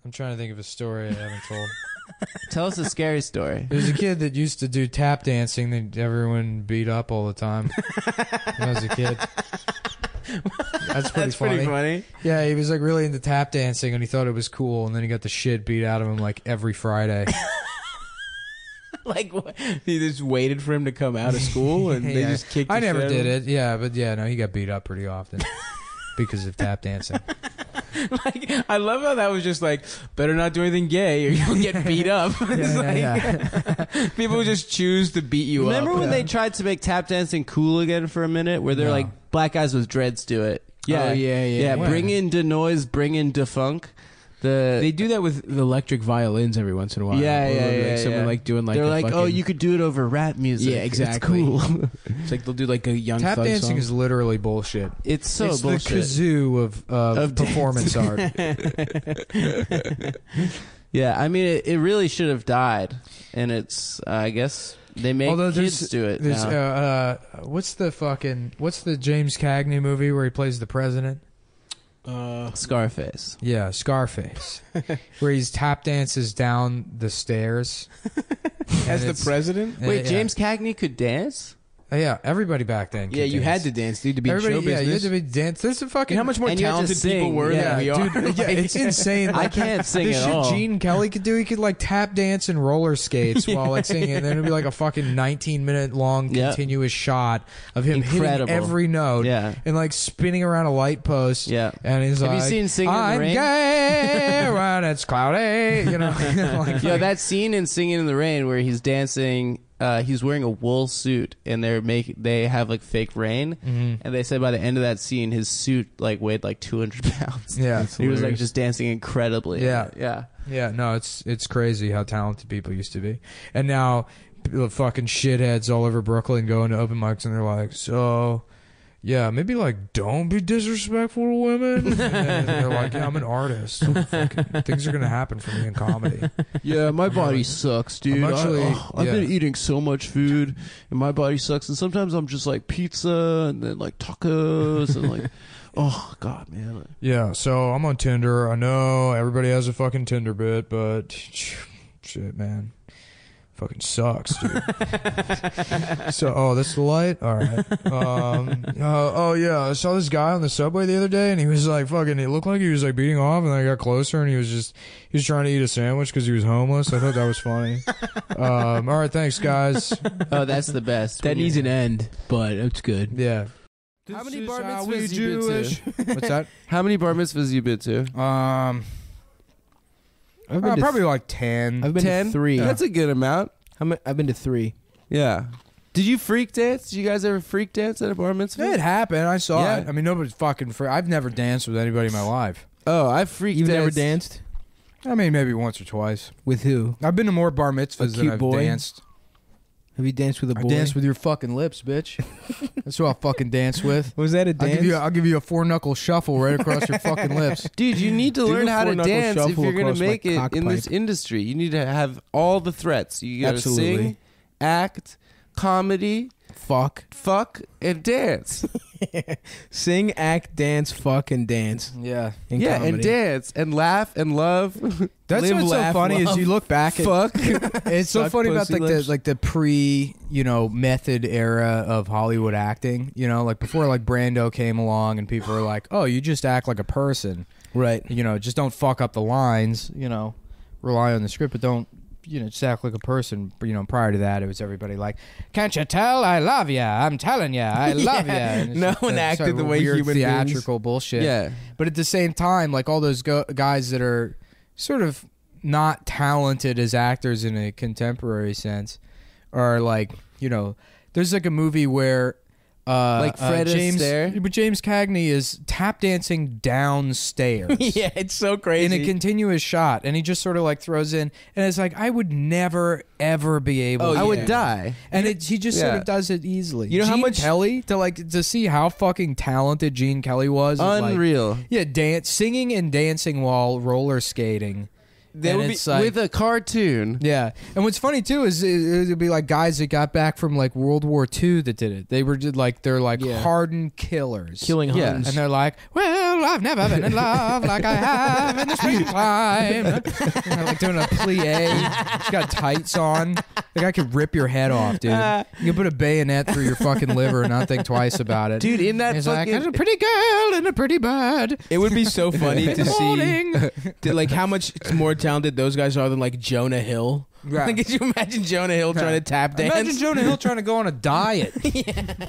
I'm trying to think of a story I haven't told. Tell us a scary story. There's a kid that used to do tap dancing that everyone beat up all the time when I was a kid. That's pretty funny. Yeah, he was like really into tap dancing and he thought it was cool, and then he got the shit beat out of him like every Friday. Like, what? He just waited for him to come out of school and they just kicked I the never shit did out of it. Yeah, but yeah, no, he got beat up pretty often because of tap dancing. Like, I love how that was just like, better not do anything gay or you'll get beat up. People just choose to beat you Remember up. when they tried to make tap dancing cool again for a minute, where they're like, black guys with dreads do it? Yeah, yeah. When? Bring in Denoise, bring in Defunk. They do that with the electric violins every once in a while. Someone like doing like they're like, fucking, oh, you could do it over rap music. Yeah, exactly. It's cool. It's like they'll do like a Young Tap Thug dancing song. is literally bullshit. It's so it's bullshit. the kazoo of performance art. Yeah, I mean, it really should have died, and it's I guess they make kids do it now. What's the James Cagney movie where he plays the president? Scarface. Yeah, Scarface, where he's tap dances down the stairs As the president? Wait, yeah. James Cagney could dance? Yeah, everybody back then. Yeah, you had to dance, dude, to be in show Everybody, yeah, you had business. to be dance. There's a fucking You know how much more And you had to talented people sing, were yeah, than we are? dude. Yeah, it's insane. I can't sing the at shit all. Gene Kelly could do. He could like tap dance and roller skates while like singing, and then it'd be like a fucking 19-minute long Yep. continuous shot of him Incredible. hitting every note, Yeah. and like spinning around a light post. Yeah. and he's Have like, you seen Singing in the I'm Rain? gay when it's cloudy. You know, like, Yo, that scene in Singing in the Rain where he's dancing, he's wearing a wool suit, and they have like fake rain, and they said by the end of that scene, his suit like weighed like 200 pounds. Yeah, He was like just dancing incredibly. Yeah. yeah. Yeah, no, it's crazy how talented people used to be, and now the fucking shitheads all over Brooklyn go into open mics and they're like, so, yeah, maybe like don't be disrespectful to women. And then they're like, yeah, I'm an artist. So fucking, things are gonna happen for me in comedy. Yeah, my body sucks, dude. I've been eating so much food, and my body sucks. And sometimes I'm just like pizza, and then like tacos, and like, oh god, man. Yeah, so I'm on Tinder. I know everybody has a fucking Tinder bit, but shit, man. Fucking sucks, dude. So, that's the light? All right. Yeah, I saw this guy on the subway the other day, and he was like fucking, it looked like he was like beating off, and then I got closer, and he was trying to eat a sandwich because he was homeless. I thought that was funny. All right, thanks, guys. Oh, that's the best. That needs an end, but it's good. Yeah. How many This bar is how mitzvahs we you been Jewish. to? What's that? How many bar mitzvahs you been to? I've been to Probably like 10. I've been 10? to 3. That's a good amount. I've been to 3. Yeah. Did you freak dance? Did you guys ever freak dance at a bar mitzvah? It happened. I saw Yeah. it. I mean, nobody's fucking free. I've never danced with anybody in my life. Oh, I freaked You've danced. never danced? I mean, maybe once or twice. With who? I've been to more bar mitzvahs than cute I've boy? danced. Have you danced with a boy? I danced with your fucking lips, bitch. That's who I'll fucking dance with. Was that a dance? I'll give you a 4-knuckle shuffle right across your fucking lips. Dude, you need to Do learn the how to four-knuckle dance if shuffle you're going across to my make it cock in this pipe. industry. You need to have all the threats. You got to Absolutely. sing, act, comedy, Fuck. and dance. Sing, act, dance, fuck, and dance. Yeah. In yeah, comedy. and dance and laugh and love. That's Live, what's laugh, so funny love, is you look back at Fuck. it's so suck funny about pussy lips. like the pre, method era of Hollywood acting, like before like Brando came along and people were like, "Oh, you just act like a person." Right. Just don't fuck up the lines, rely on the script, but don't, just act like a person. Prior to that, it was everybody like, "Can't you tell I love ya? I'm telling ya, I love ya." And it's No just one that acted sort of the way weird human beings. theatrical bullshit. Yeah. But at the same time, like all those guys that are sort of not talented as actors in a contemporary sense are like, there's like a movie where Like Fred Astaire? but James Cagney is tap dancing downstairs. Yeah, it's so crazy. In a continuous shot, and he just sort of like throws in, and it's like I would never ever be able. I to would do die. and he just sort Yeah. of does it easily. You know how Gene much- Kelly to see how fucking talented Gene Kelly was. at, like, Unreal. singing and dancing while roller skating They would be it's like, with a cartoon. yeah. And what's funny too is it'd be like guys that got back from like World War II that did it. They were just like they're like Yeah. hardened killers. killing Yeah. Huns. And they're like, well, I've never been in love like I have in the springtime. And they're like doing a plie. He's got tights on. The guy could rip your head off, dude. You can put a bayonet through your fucking liver and not think twice about it. Dude, in that He's like, fucking there's a pretty girl and a pretty bird. It would be so funny In to the see morning. like how much more talented those guys are than like Jonah Hill. Right. Like, could you imagine Jonah Hill trying to tap dance? Imagine Jonah Hill trying to go on a diet.